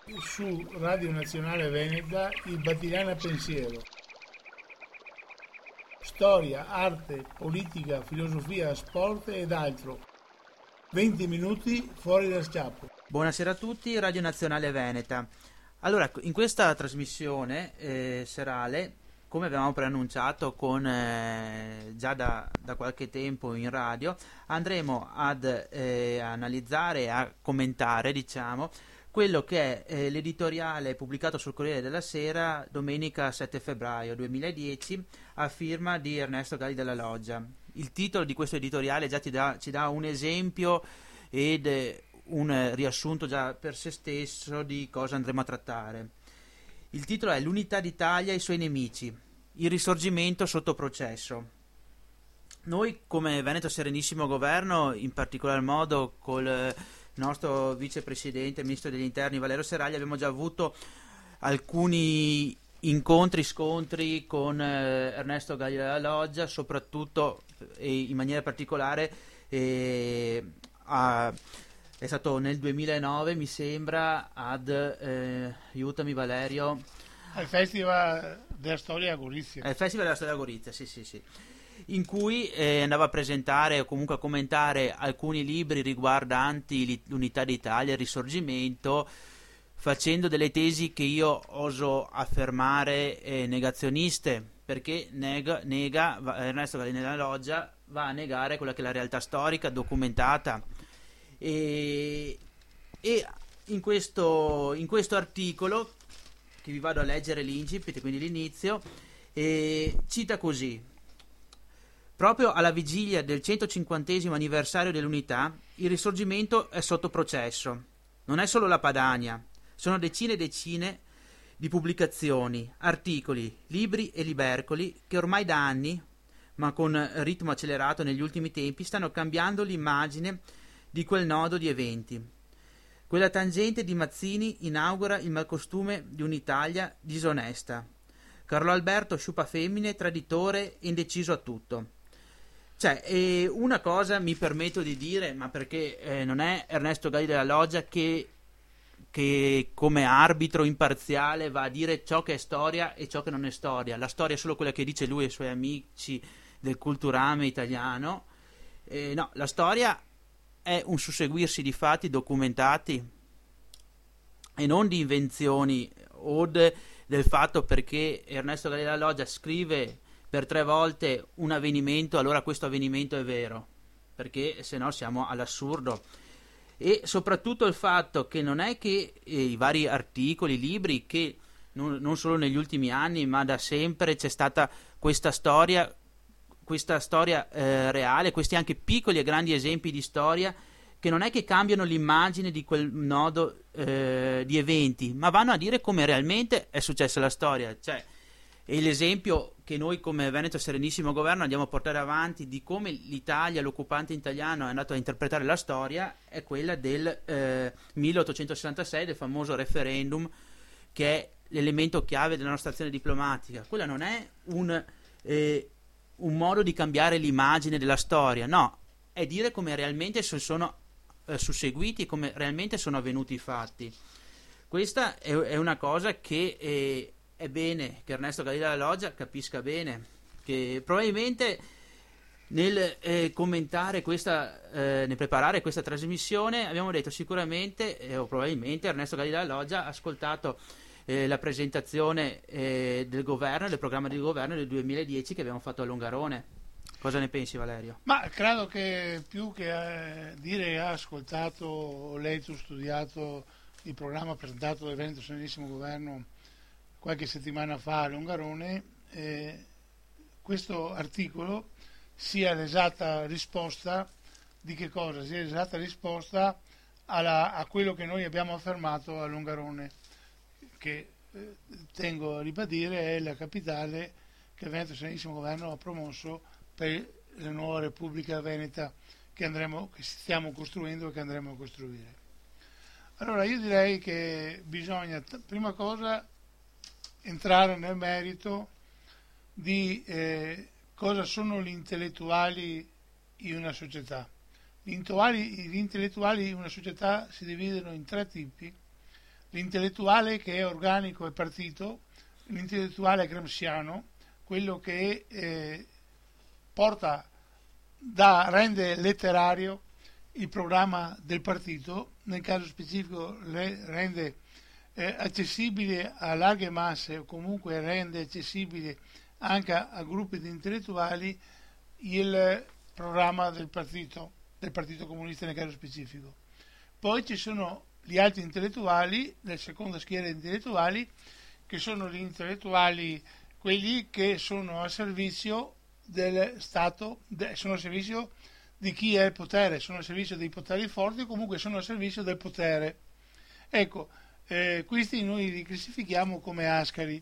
Su Radio Nazionale Veneta il Battigliana Pensiero. Storia, arte, politica, filosofia, sport ed altro. 20 minuti fuori dal schiaffo. Buonasera a tutti, Radio Nazionale Veneta. Allora, in questa trasmissione serale, come avevamo preannunciato già da qualche tempo in radio, andremo ad analizzare e a commentare, diciamo, quello che è l'editoriale pubblicato sul Corriere della Sera domenica 7 febbraio 2010 a firma di Ernesto Galli della Loggia. Il titolo di questo editoriale già ci dà un esempio ed un riassunto già per se stesso di cosa andremo a trattare. Il titolo è L'unità d'Italia e i suoi nemici, il risorgimento sotto processo. Noi come Veneto Serenissimo Governo, in particolar modo col nostro vicepresidente, ministro degli interni Valerio Serraglia, abbiamo già avuto alcuni scontri con Ernesto Galli della Loggia, soprattutto e in maniera particolare è stato nel 2009, mi sembra, aiutami Valerio, Al Festival della Storia a Gorizia. al Festival della Storia a Gorizia, sì, in cui andava a presentare o comunque a commentare alcuni libri riguardanti l'unità d'Italia, il risorgimento, facendo delle tesi che io oso affermare negazioniste, perché Ernesto Galli della Loggia va a negare quella che è la realtà storica documentata. E in questo articolo, che vi vado a leggere l'incipit, quindi l'inizio, cita così: proprio alla vigilia del 150° anniversario dell'unità, il risorgimento è sotto processo. Non è solo la Padania, sono decine e decine di pubblicazioni, articoli, libri e libercoli che ormai da anni, ma con ritmo accelerato negli ultimi tempi, stanno cambiando l'immagine di quel nodo di eventi. Quella tangente di Mazzini inaugura il malcostume di un'Italia disonesta. Carlo Alberto sciupa femmine, traditore e indeciso a tutto. Cioè, una cosa mi permetto di dire, ma perché non è Ernesto Galli della Loggia che come arbitro imparziale va a dire ciò che è storia e ciò che non è storia. La storia è solo quella che dice lui e i suoi amici del culturame italiano. No, la storia è un susseguirsi di fatti documentati e non di invenzioni o del fatto perché Ernesto Galli della Loggia scrive per 3 volte un avvenimento, allora questo avvenimento è vero, perché se no siamo all'assurdo. E soprattutto il fatto che non è che i vari articoli, libri, che non solo negli ultimi anni ma da sempre c'è stata questa storia reale, questi anche piccoli e grandi esempi di storia che non è che cambiano l'immagine di quel nodo di eventi, ma vanno a dire come realmente è successa la storia. Cioè, e l'esempio che noi come Veneto Serenissimo Governo andiamo a portare avanti di come l'Italia, l'occupante italiano è andato a interpretare la storia è quella del 1866, del famoso referendum, che è l'elemento chiave della nostra azione diplomatica. Quella non è un modo di cambiare l'immagine della storia, no, è dire come realmente sono susseguiti e come realmente sono avvenuti i fatti. Questa è una cosa che è bene che Ernesto Galli della Loggia capisca bene, che probabilmente nel commentare nel preparare questa trasmissione abbiamo detto sicuramente o probabilmente Ernesto Galli della Loggia ha ascoltato la presentazione del governo, del programma di governo del 2010 che abbiamo fatto a Longarone. Cosa ne pensi, Valerio? Ma credo che più che dire ha ascoltato, ho letto, studiato il programma presentato dal Veneto Serenissimo Governo qualche settimana fa a Longarone, questo articolo sia l'esatta risposta di che cosa? Sia l'esatta risposta a quello che noi abbiamo affermato a Longarone, che tengo a ribadire è la capitale che il Veneto Serenissimo Governo ha promosso per la nuova Repubblica Veneta che stiamo costruendo e che andremo a costruire. Allora io direi che bisogna prima cosa entrare nel merito di cosa sono gli intellettuali in una società. Gli intellettuali in una società si dividono in 3 tipi. l'intellettuale che è organico e partito, l'intellettuale gramsciano, quello che rende letterario il programma del partito, nel caso specifico rende accessibile a larghe masse, o comunque rende accessibile anche a gruppi di intellettuali il programma del Partito Comunista nel caso specifico. Poi ci sono gli altri intellettuali, la seconda schiera di intellettuali, che sono gli intellettuali, quelli che sono a servizio del Stato, sono a servizio di chi è il potere, sono a servizio dei poteri forti, o comunque sono a servizio del potere. Ecco, questi noi li classifichiamo come ascari.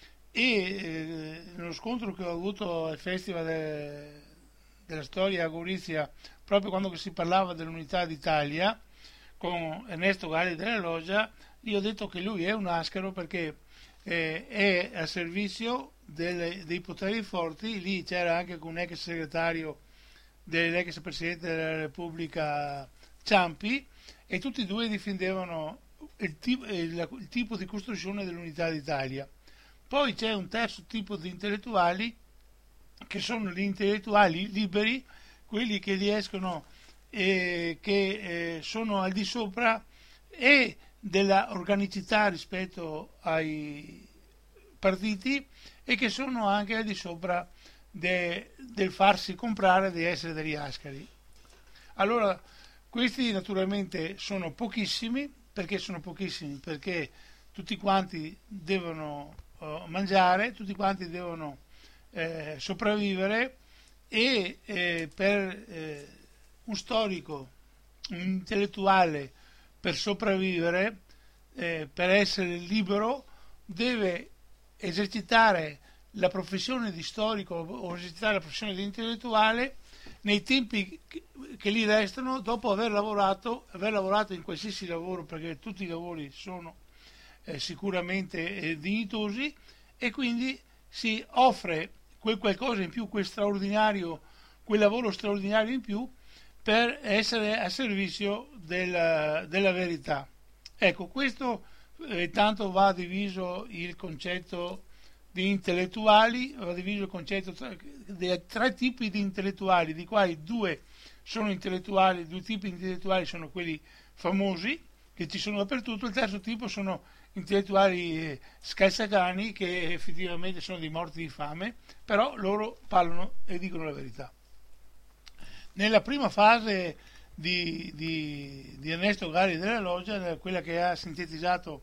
E nello scontro che ho avuto al Festival della Storia a Gorizia, proprio quando si parlava dell'Unità d'Italia, con Ernesto Galli della Loggia, io ho detto che lui è un ascaro perché è a servizio dei poteri forti. Lì c'era anche un ex segretario dell'ex Presidente della Repubblica Ciampi, e tutti e due difendevano il tipo di costruzione dell'Unità d'Italia. Poi c'è un terzo tipo di intellettuali, che sono gli intellettuali liberi, quelli che riescono che sono al di sopra e della organicità rispetto ai partiti, e che sono anche al di sopra del farsi comprare, di essere degli ascari. Allora, questi naturalmente sono pochissimi. Perché sono pochissimi? Perché tutti quanti devono mangiare, tutti quanti devono sopravvivere, e per un storico, un intellettuale, per sopravvivere, per essere libero, deve esercitare la professione di storico o esercitare la professione di intellettuale nei tempi che gli restano, dopo aver lavorato in qualsiasi lavoro, perché tutti i lavori sono sicuramente dignitosi, e quindi si offre quel qualcosa in più, quel lavoro straordinario in più, per essere a servizio della verità. Ecco, questo tanto va diviso il concetto di intellettuali, va diviso il concetto dei tre tipi di intellettuali, di quali due tipi di intellettuali sono quelli famosi, che ci sono dappertutto. Il terzo tipo sono intellettuali scalzacani, che effettivamente sono dei morti di fame, però loro parlano e dicono la verità. Nella prima fase di Ernesto Galli della Loggia, quella che ha sintetizzato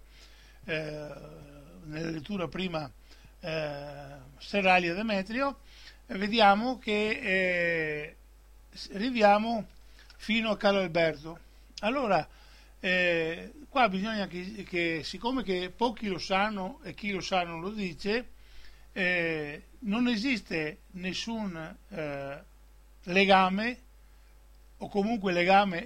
nella lettura prima Serraglio e Demetrio, vediamo che arriviamo fino a Carlo Alberto. Allora, qua bisogna che siccome che pochi lo sanno e chi lo sa non lo dice, non esiste nessun legame, o comunque legame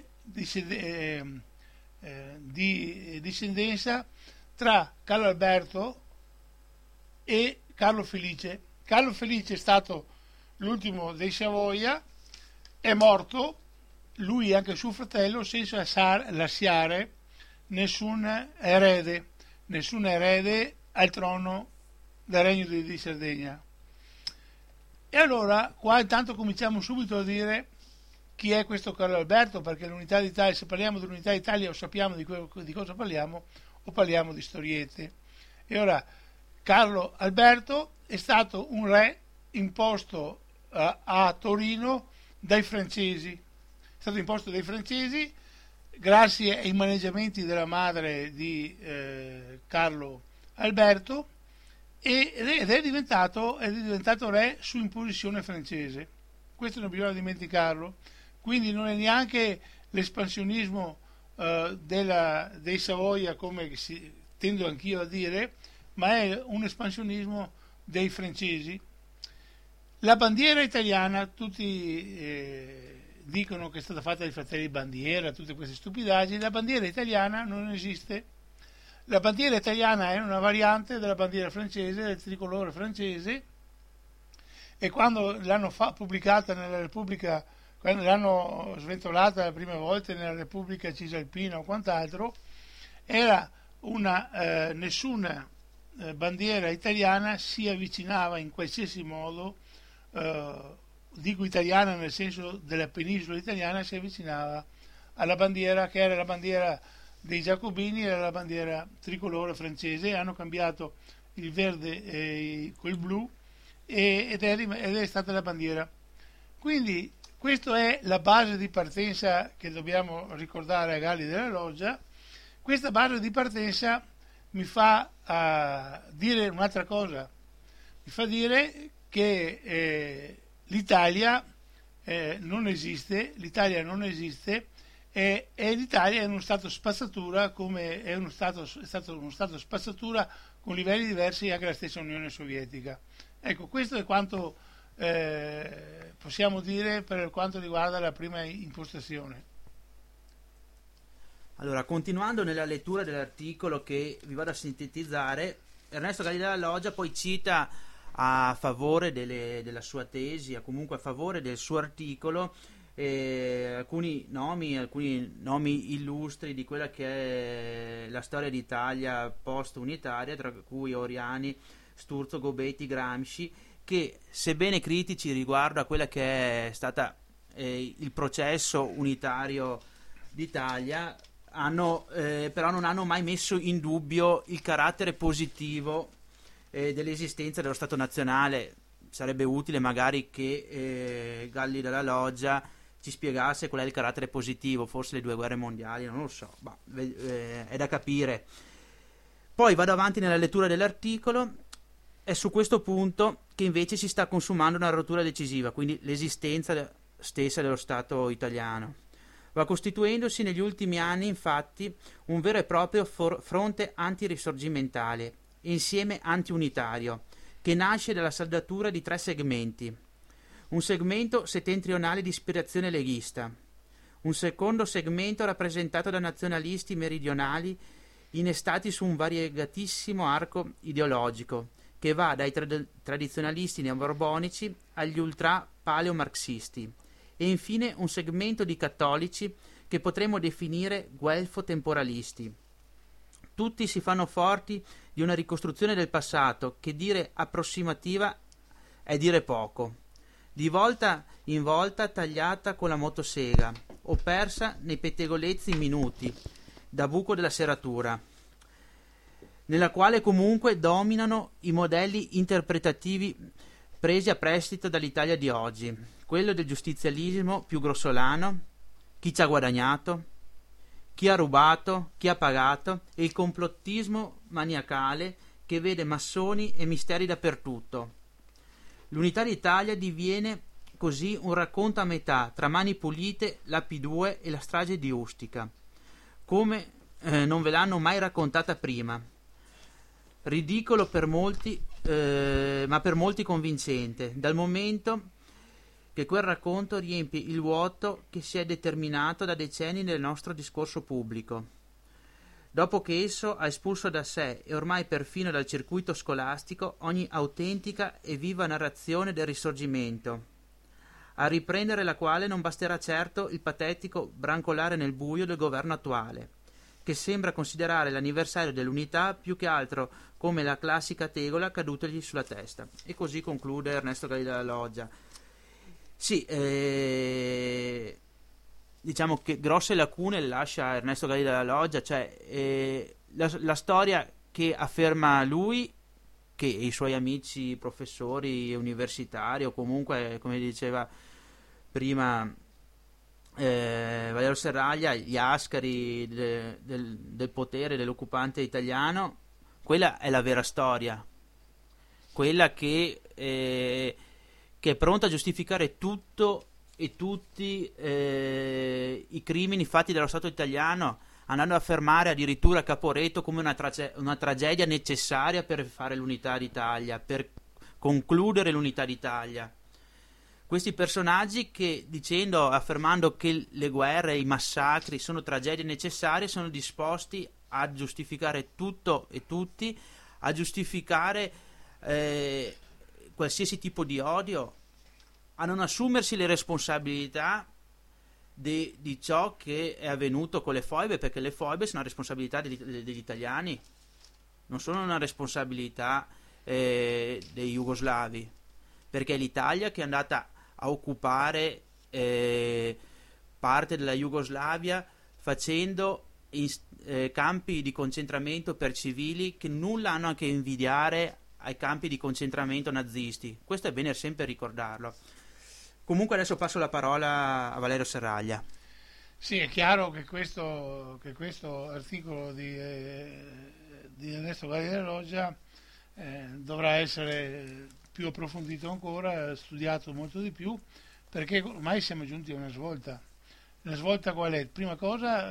di discendenza tra Carlo Alberto e Carlo Felice. Carlo Felice è stato l'ultimo dei Savoia, è morto, lui e anche suo fratello, senza lasciare nessun erede al trono del Regno di Sardegna. E allora qua intanto cominciamo subito a dire chi è questo Carlo Alberto, perché l'Unità d'Italia, se parliamo dell'Unità d'Italia, o sappiamo di cosa parliamo, o parliamo di storiette. E ora, Carlo Alberto è stato un re imposto a Torino dai francesi. È stato imposto dai francesi grazie ai maneggiamenti della madre di Carlo Alberto, ed è diventato re su imposizione francese. Questo non bisogna dimenticarlo. Quindi non è neanche l'espansionismo dei Savoia, come tendo anch'io a dire, ma è un espansionismo dei francesi. La bandiera italiana, tutti dicono che è stata fatta dai fratelli Bandiera, tutte queste stupidaggini. La bandiera italiana non esiste. La bandiera italiana è una variante della bandiera francese, del tricolore francese, e quando l'hanno pubblicata nella Repubblica, quando l'hanno sventolata la prima volta nella Repubblica Cisalpina o quant'altro, era nessuna bandiera italiana si avvicinava in qualsiasi modo, dico italiana nel senso della penisola italiana, si avvicinava alla bandiera che era la bandiera dei Giacobini, era la bandiera tricolore francese. Hanno cambiato il verde col blu ed è stata la bandiera. Quindi questa è la base di partenza che dobbiamo ricordare a Galli della Loggia. Questa base di partenza mi fa dire un'altra cosa, mi fa dire che l'Italia non esiste, e l'Italia è uno stato spazzatura, come è stato uno stato spazzatura con livelli diversi anche la stessa Unione Sovietica. Ecco, questo è quanto possiamo dire per quanto riguarda la prima impostazione. Allora, continuando nella lettura dell'articolo che vi vado a sintetizzare, Ernesto Galli della Loggia poi cita a favore della sua tesi, o comunque a favore del suo articolo, alcuni nomi illustri di quella che è la storia d'Italia post-unitaria, tra cui Oriani, Sturzo, Gobetti, Gramsci, che sebbene critici riguardo a quella che è stata il processo unitario d'Italia, però non hanno mai messo in dubbio il carattere positivo dell'esistenza dello Stato nazionale. Sarebbe utile magari che Galli della Loggia ci spiegasse qual è il carattere positivo, forse le 2 guerre mondiali, non lo so, è da capire. Poi vado avanti nella lettura dell'articolo. È su questo punto che invece si sta consumando una rottura decisiva, quindi l'esistenza stessa dello Stato italiano. Va costituendosi negli ultimi anni, infatti, un vero e proprio fronte antirisorgimentale e insieme antiunitario, che nasce dalla saldatura di 3 segmenti. Un segmento settentrionale di ispirazione leghista, un secondo segmento rappresentato da nazionalisti meridionali innestati su un variegatissimo arco ideologico, che va dai tradizionalisti neoborbonici agli ultra-paleomarxisti, e infine un segmento di cattolici che potremmo definire guelfo-temporalisti. Tutti si fanno forti di una ricostruzione del passato che dire approssimativa è dire poco, di volta in volta tagliata con la motosega o persa nei pettegolezzi minuti da buco della serratura, nella quale comunque dominano i modelli interpretativi presi a prestito dall'Italia di oggi, quello del giustizialismo più grossolano, chi ci ha guadagnato, chi ha rubato, chi ha pagato, e il complottismo maniacale che vede massoni e misteri dappertutto. L'unità d'Italia diviene così un racconto a metà tra Mani Pulite, la P2 e la strage di Ustica, come non ve l'hanno mai raccontata prima. Ridicolo per molti, ma per molti convincente, dal momento che quel racconto riempie il vuoto che si è determinato da decenni nel nostro discorso pubblico, dopo che esso ha espulso da sé e ormai perfino dal circuito scolastico ogni autentica e viva narrazione del Risorgimento, a riprendere la quale non basterà certo il patetico brancolare nel buio del governo attuale, che sembra considerare l'anniversario dell'unità più che altro come la classica tegola cadutagli sulla testa. E così conclude Ernesto Galli della Loggia. Sì, diciamo che grosse lacune le lascia Ernesto Galli della Loggia, cioè la storia che afferma lui, che i suoi amici professori universitari o comunque, come diceva prima Valerio Serraglia, gli ascari del potere dell'occupante italiano, quella è la vera storia, quella che è pronta a giustificare tutto e tutti i crimini fatti dallo Stato italiano, andando a affermare addirittura Caporetto come una tragedia necessaria per fare l'unità d'Italia, per concludere l'unità d'Italia. Questi personaggi che, affermando che le guerre e i massacri sono tragedie necessarie, sono disposti a giustificare tutto e tutti, a giustificare qualsiasi tipo di odio, a non assumersi le responsabilità di ciò che è avvenuto con le foibe, perché le foibe sono una responsabilità degli italiani, non sono una responsabilità dei jugoslavi, perché è l'Italia che è andata a occupare parte della Jugoslavia facendo campi di concentramento per civili che nulla hanno a che invidiare ai campi di concentramento nazisti. Questo è bene sempre ricordarlo. Comunque adesso passo la parola a Valerio Serraglia. Sì, è chiaro che questo articolo di Ernesto Galli della Loggia dovrà essere più approfondito ancora, studiato molto di più, perché ormai siamo giunti a una svolta. La svolta qual è? Prima cosa,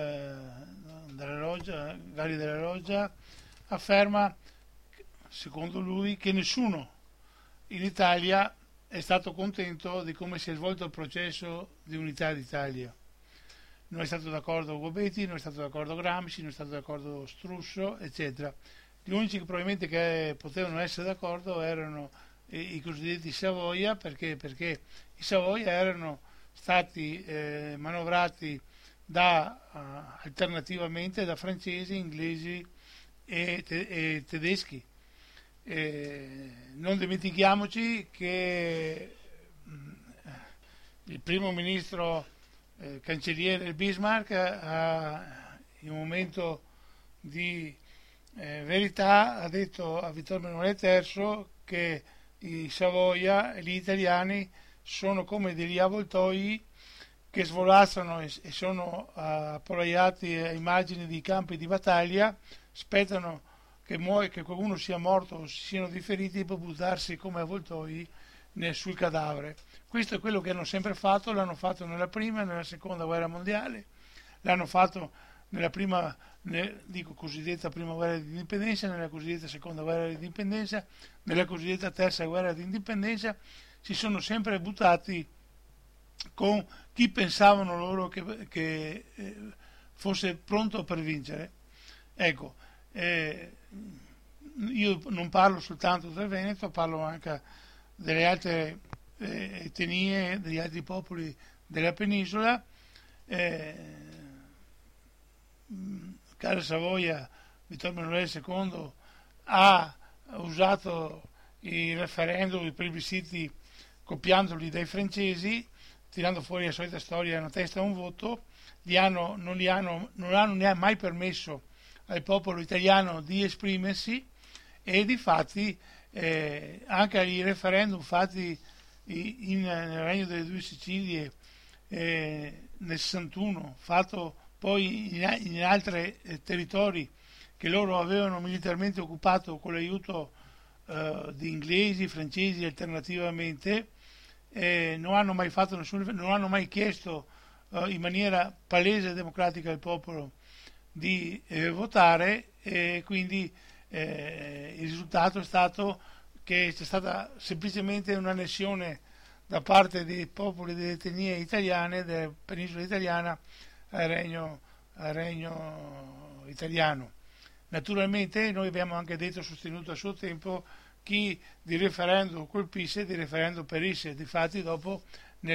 Galli della Loggia afferma, secondo lui, che nessuno in Italia è stato contento di come si è svolto il processo di unità d'Italia. Non è stato d'accordo Gobetti, non è stato d'accordo Gramsci, non è stato d'accordo Strusso, eccetera. Gli unici che probabilmente che potevano essere d'accordo erano i cosiddetti Savoia, perché i Savoia erano stati manovrati alternativamente da francesi, inglesi e tedeschi. Non dimentichiamoci che il primo ministro cancelliere Bismarck in un momento di verità ha detto a Vittorio Emanuele III che i Savoia e gli italiani sono come degli avvoltoi che svolazzano e sono appollaiati a immagini di campi di battaglia, aspettano che qualcuno sia morto o siano dei feriti per buttarsi come avvoltoi sul cadavere. Questo è quello che hanno sempre fatto, l'hanno fatto nella prima e nella seconda guerra mondiale, l'hanno fatto nella cosiddetta prima guerra di indipendenza, nella cosiddetta seconda guerra di indipendenza, nella cosiddetta terza guerra di indipendenza, si sono sempre buttati con chi pensavano loro che fosse pronto per vincere. Ecco, io non parlo soltanto del Veneto, parlo anche delle altre etnie, degli altri popoli della penisola. Casa Savoia, Vittorio Emanuele II ha usato i referendum, i plebisciti, copiandoli dai francesi, tirando fuori la solita storia, una testa e un voto. Non hanno mai permesso al popolo italiano di esprimersi, e difatti anche ai referendum fatti nel Regno delle Due Sicilie nel 61, fatto poi in altri territori che loro avevano militarmente occupato con l'aiuto di inglesi, francesi alternativamente, non hanno mai fatto non hanno mai chiesto in maniera palese e democratica al popolo di votare, e quindi il risultato è stato che c'è stata semplicemente un'annessione da parte dei popoli delle etnie italiane, della penisola italiana, al regno italiano. Naturalmente noi abbiamo anche sostenuto a suo tempo chi di referendum colpisse, di referendum perisse. Difatti dopo nel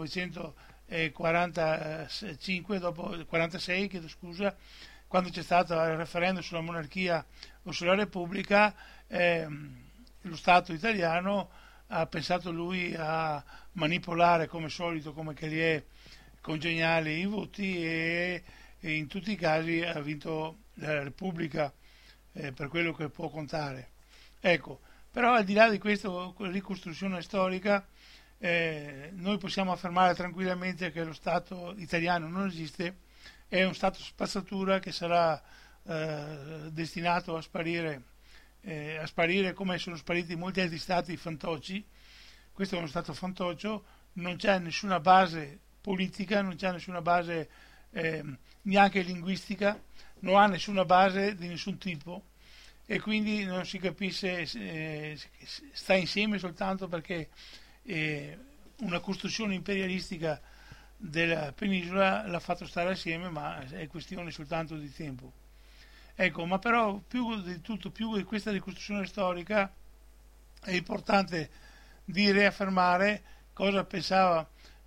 1945, dopo 46, chiedo scusa, quando c'è stato il referendum sulla monarchia o sulla repubblica, lo Stato italiano ha pensato lui a manipolare come solito, come che gli è congeniali, i voti, e in tutti i casi ha vinto la Repubblica per quello che può contare. Ecco, però al di là di questa ricostruzione storica, noi possiamo affermare tranquillamente che lo Stato italiano non esiste, è un Stato spazzatura che sarà destinato a sparire come sono spariti molti altri Stati fantocci. Questo è uno Stato fantoccio, non c'è nessuna base politica, non c'è nessuna base neanche linguistica, non ha nessuna base di nessun tipo, e quindi non si capisce, sta insieme soltanto perché una costruzione imperialistica della penisola l'ha fatto stare assieme, ma è questione soltanto di tempo. Ecco, ma però più di questa ricostruzione storica, è importante di riaffermare cosa pensava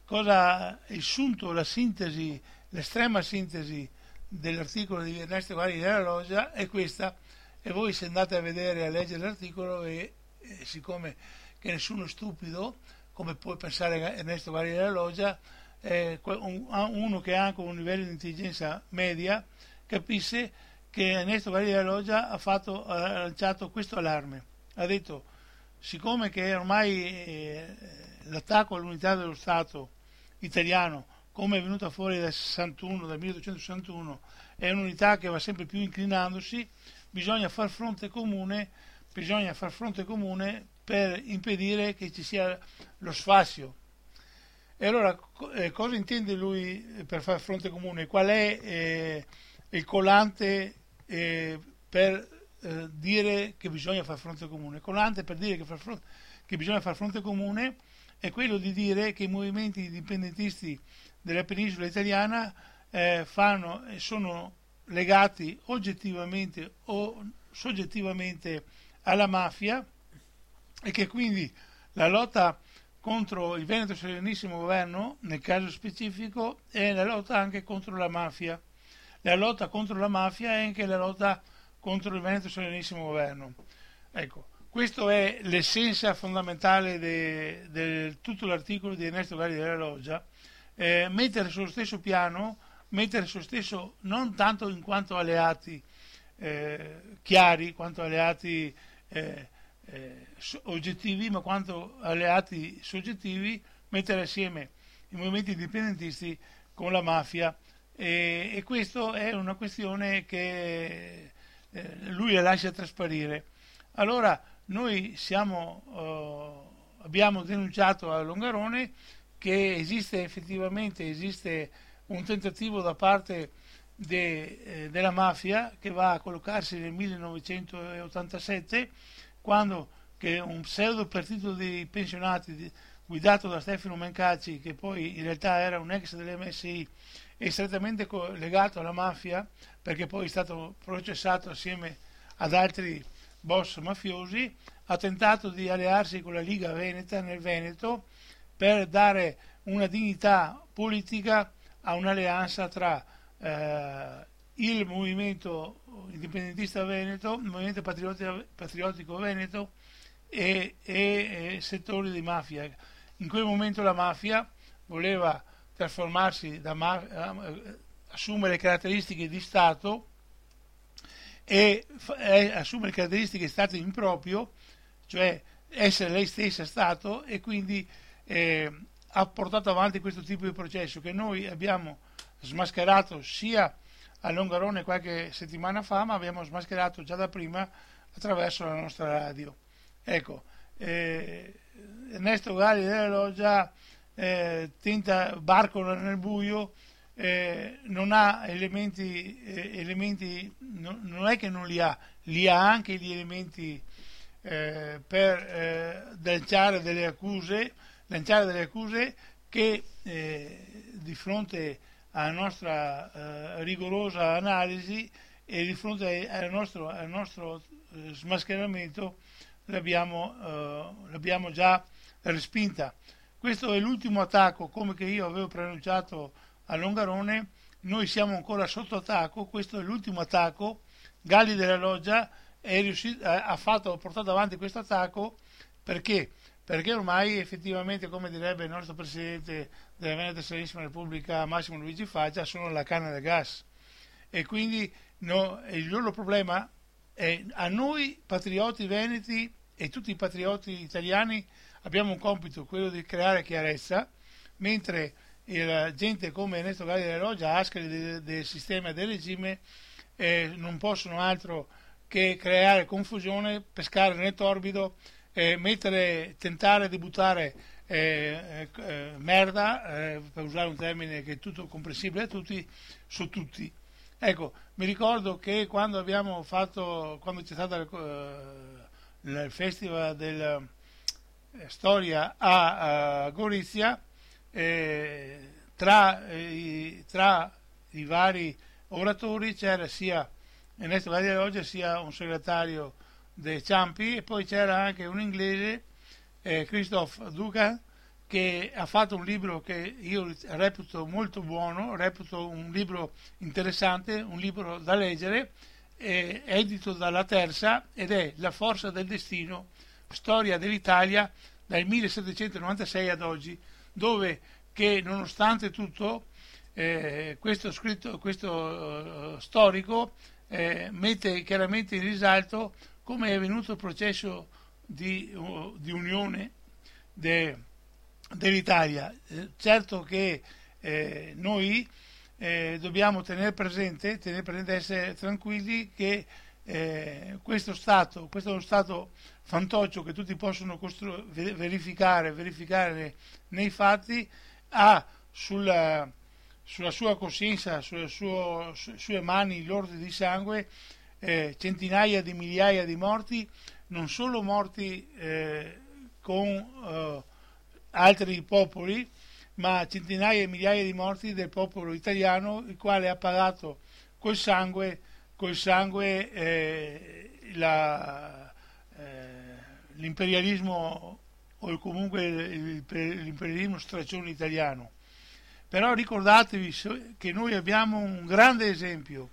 cosa il sunto, la sintesi, l'estrema sintesi dell'articolo di Ernesto Guardi della Loggia è questa, e voi se andate a vedere, a leggere l'articolo, e siccome che nessuno è stupido, come può pensare Ernesto Guardi della Loggia, uno che ha anche un livello di intelligenza media, capisce che Ernesto Guardi della Loggia ha lanciato questo allarme. Ha detto, siccome che ormai l'attacco all'unità dello Stato italiano, come è venuta fuori dal 1861, è un'unità che va sempre più inclinandosi, bisogna far fronte comune per impedire che ci sia lo sfascio. E allora cosa intende lui per far fronte comune? Qual è il collante per dire che bisogna far fronte comune? Il collante per dire che bisogna far fronte comune è quello di dire che i movimenti indipendentisti della penisola italiana sono legati oggettivamente o soggettivamente alla mafia, e che quindi la lotta contro il Veneto Serenissimo Governo, nel caso specifico, è la lotta anche contro la mafia. La lotta contro la mafia è anche la lotta contro il Veneto Serenissimo Governo. Ecco, questa è l'essenza fondamentale di tutto l'articolo di Ernesto Guardi della Loggia. Mettere sullo stesso piano, non tanto in quanto alleati chiari, quanto alleati oggettivi, ma quanto alleati soggettivi, mettere assieme i movimenti indipendentisti con la mafia, e questo è una questione che lui la lascia trasparire. Allora noi abbiamo denunciato a Longarone che esiste un tentativo da parte della mafia che va a collocarsi nel 1987, quando che un pseudo partito dei pensionati guidato da Stefano Mencacci, che poi in realtà era un ex dell'MSI e strettamente legato alla mafia, perché poi è stato processato assieme ad altri boss mafiosi, ha tentato di allearsi con la Liga Veneta nel Veneto per dare una dignità politica a un'alleanza tra il movimento indipendentista veneto, il movimento patriottico veneto e settori di mafia. In quel momento la mafia voleva trasformarsi assumere caratteristiche di Stato e assumere caratteristiche di Stato improprio, cioè essere lei stessa Stato, e quindi ha portato avanti questo tipo di processo che noi abbiamo smascherato sia a Longarone qualche settimana fa, ma abbiamo smascherato già da prima attraverso la nostra radio. Ecco, Ernesto Guardi della Loggia tenta barcola nel buio, non ha elementi, non è che non li ha anche gli elementi per lanciare delle accuse che di fronte alla nostra rigorosa analisi e di fronte al nostro smascheramento l'abbiamo già respinta. Questo è l'ultimo attacco, come che io avevo preannunciato a Longarone. Noi siamo ancora sotto attacco, questo è l'ultimo attacco. Galli della Loggia ha portato avanti questo attacco perché ormai effettivamente, come direbbe il nostro presidente della Veneta Serenissima Repubblica Massimo Luigi Faccia, sono la canna del gas, e quindi il loro problema è: a noi patrioti veneti e tutti i patrioti italiani abbiamo un compito, quello di creare chiarezza, mentre gente come Ernesto Guardi della Loggia, askari del sistema e del regime, non possono altro che creare confusione, pescare nel torbido, tentare di buttare merda, per usare un termine che è tutto comprensibile a tutti, su tutti. Ecco, mi ricordo che quando c'è stato il festival della storia a Gorizia, tra i vari oratori c'era sia Ernesto Guardi della Loggia sia un segretario dei Ciampi, e poi c'era anche un inglese, Christophe Dugan, che ha fatto un libro che io reputo molto buono, reputo un libro interessante, un libro da leggere, edito dalla Terza, ed è La forza del destino, storia dell'Italia dal 1796 ad oggi, dove che nonostante tutto questo storico mette chiaramente in risalto come è venuto il processo di unione dell'Italia. Certo che noi dobbiamo tenere presente, essere tranquilli che questo è uno Stato fantoccio che tutti possono verificare nei fatti, ha sulla sua coscienza, sulle sue mani l'ordine di sangue, centinaia di migliaia di morti, non solo morti con altri popoli, ma centinaia e migliaia di morti del popolo italiano, il quale ha pagato col sangue l'imperialismo, o comunque l'imperialismo straccione italiano. Però ricordatevi che noi abbiamo un grande esempio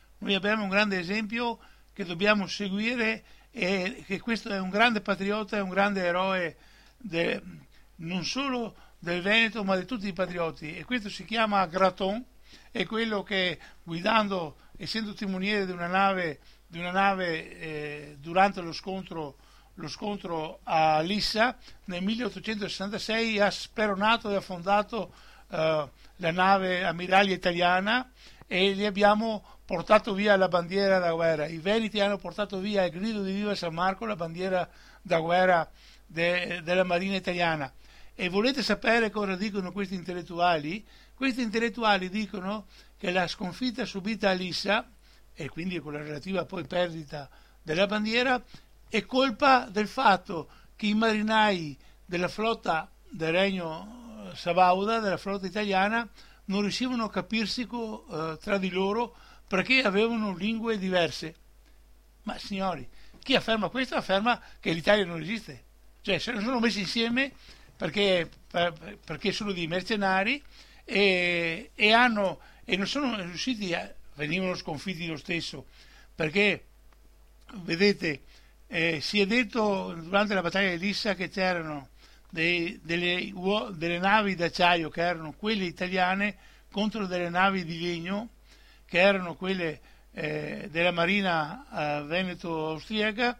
che dobbiamo seguire, e che questo è un grande patriota, è un grande eroe non solo del Veneto ma di tutti i patrioti, e questo si chiama Graton. È quello che, guidando, essendo timoniere di una nave durante lo scontro a Lissa nel 1866, ha speronato e affondato la nave ammiraglia italiana, e gli abbiamo portato via la bandiera da guerra. I veneti hanno portato via il grido di Viva San Marco, la bandiera da guerra della Marina italiana. E volete sapere cosa dicono questi intellettuali? Questi intellettuali dicono che la sconfitta subita a Lissa, e quindi con la relativa poi perdita della bandiera, è colpa del fatto che i marinai della flotta del Regno Sabauda, della flotta italiana, non riuscivano a capirsi tra di loro perché avevano lingue diverse. Ma signori, chi afferma questo afferma che l'Italia non esiste. Cioè, se non sono messi insieme perché sono dei mercenari e non sono riusciti venivano sconfitti lo stesso, perché vedete, si è detto durante la battaglia di Lissa che c'erano delle navi d'acciaio che erano quelle italiane contro delle navi di legno che erano quelle della marina veneto-austriaca,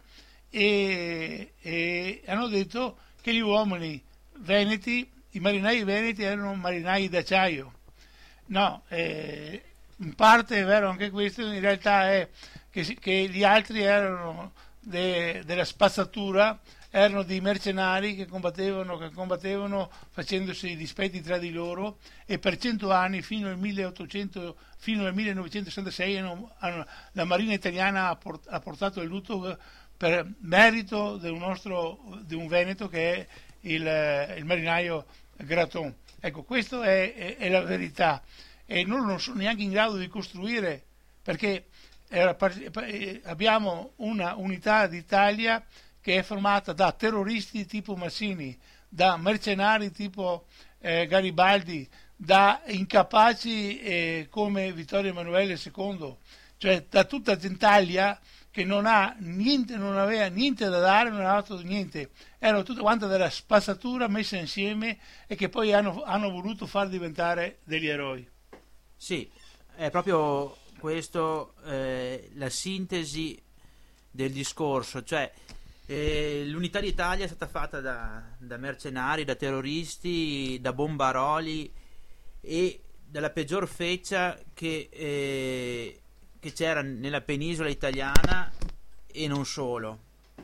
e hanno detto che gli uomini veneti, i marinai veneti, erano marinai d'acciaio. No, in parte è vero anche questo, in realtà è che gli altri erano della spazzatura, erano dei mercenari che combattevano facendosi i dispetti tra di loro, e per 100 anni, fino al 1966, la Marina italiana ha portato il lutto per merito di un veneto che è il marinaio Graton. Ecco, questa è la verità, e noi non sono neanche in grado di costruire, perché abbiamo una unità d'Italia che è formata da terroristi tipo Mazzini, da mercenari tipo Garibaldi, da incapaci come Vittorio Emanuele II, cioè da tutta gentaglia che non aveva niente da dare, non aveva fatto niente, erano tutta quanta della spazzatura messa insieme, e che poi hanno voluto far diventare degli eroi. Sì, è proprio questo la sintesi del discorso, cioè l'unità d'Italia è stata fatta da mercenari, da terroristi, da bombaroli e dalla peggior feccia che c'era nella penisola italiana, e non solo.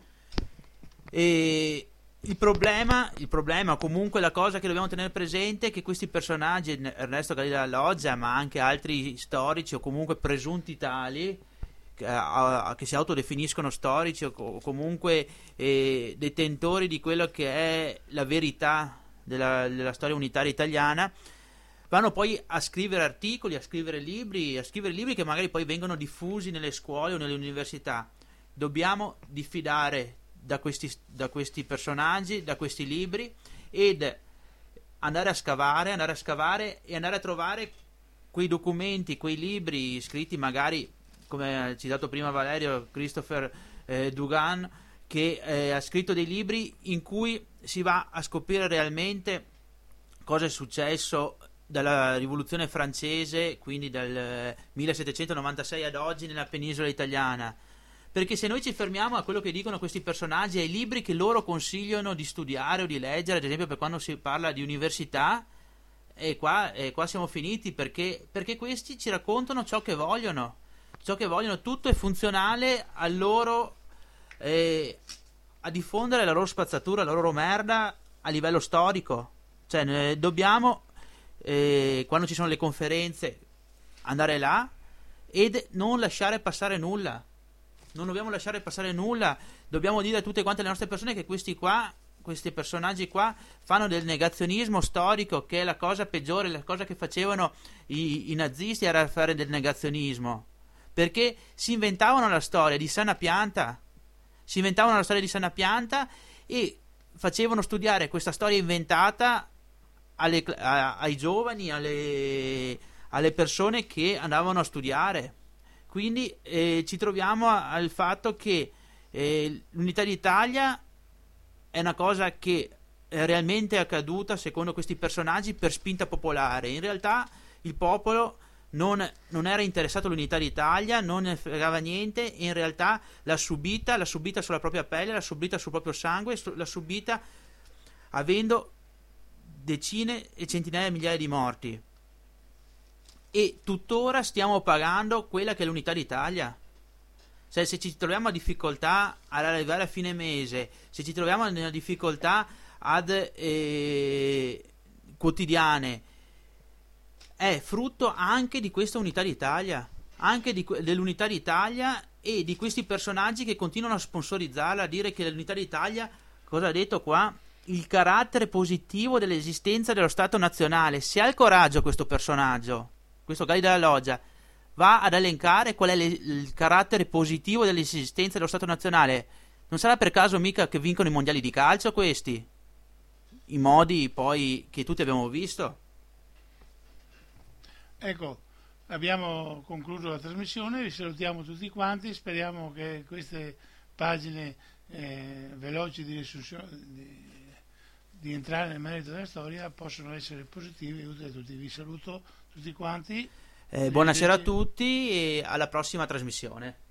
E il problema, comunque, la cosa che dobbiamo tenere presente è che questi personaggi, Ernesto Galli della Loggia, ma anche altri storici o comunque presunti tali, che si autodefiniscono storici o comunque detentori di quello che è la verità della storia unitaria italiana, vanno poi a scrivere articoli, a scrivere libri che magari poi vengono diffusi nelle scuole o nelle università. Dobbiamo diffidare da questi personaggi, da questi libri, ed andare a scavare e andare a trovare quei documenti, quei libri scritti magari, come ha citato prima Valerio, Christopher Dugan, che ha scritto dei libri in cui si va a scoprire realmente cosa è successo dalla rivoluzione francese, quindi dal 1796 ad oggi nella penisola italiana. Perché se noi ci fermiamo a quello che dicono questi personaggi, ai libri che loro consigliano di studiare o di leggere, ad esempio per quando si parla di università, e qua siamo finiti, perché questi ci raccontano ciò che vogliono, tutto è funzionale a loro, a diffondere la loro spazzatura, la loro merda a livello storico. Cioè dobbiamo, quando ci sono le conferenze, andare là ed non lasciare passare nulla. Non dobbiamo lasciare passare nulla. Dobbiamo dire a tutte quante le nostre persone che questi personaggi qua fanno del negazionismo storico, che è la cosa peggiore, la cosa che facevano i nazisti era fare del negazionismo, perché si inventavano la storia di sana pianta, e facevano studiare questa storia inventata ai giovani, alle persone che andavano a studiare. Quindi ci troviamo al fatto che l'unità d'Italia è una cosa che è realmente accaduta secondo questi personaggi per spinta popolare. In realtà il popolo non era interessato all'unità d'Italia, non ne fregava niente, e in realtà l'ha subita sulla propria pelle, l'ha subita sul proprio sangue, l'ha subita avendo decine e centinaia di migliaia di morti. E tuttora stiamo pagando quella che è l'unità d'Italia. Cioè, se ci troviamo a difficoltà ad arrivare a fine mese, se ci troviamo nella difficoltà quotidiane, è frutto anche di questa unità d'Italia, anche dell'unità d'Italia e di questi personaggi che continuano a sponsorizzarla, a dire che l'unità d'Italia, cosa ha detto qua? Il carattere positivo dell'esistenza dello Stato nazionale. Se ha il coraggio questo personaggio, questo Gali della Loggia, va ad elencare qual è il carattere positivo dell'esistenza dello Stato nazionale, non sarà per caso mica che vincono i mondiali di calcio questi? I modi poi che tutti abbiamo visto? Ecco, abbiamo concluso la trasmissione, vi salutiamo tutti quanti, speriamo che queste pagine veloci di entrare nel merito della storia possano essere positive e utili a tutti. Vi saluto tutti quanti. Buonasera a tutti e alla prossima trasmissione.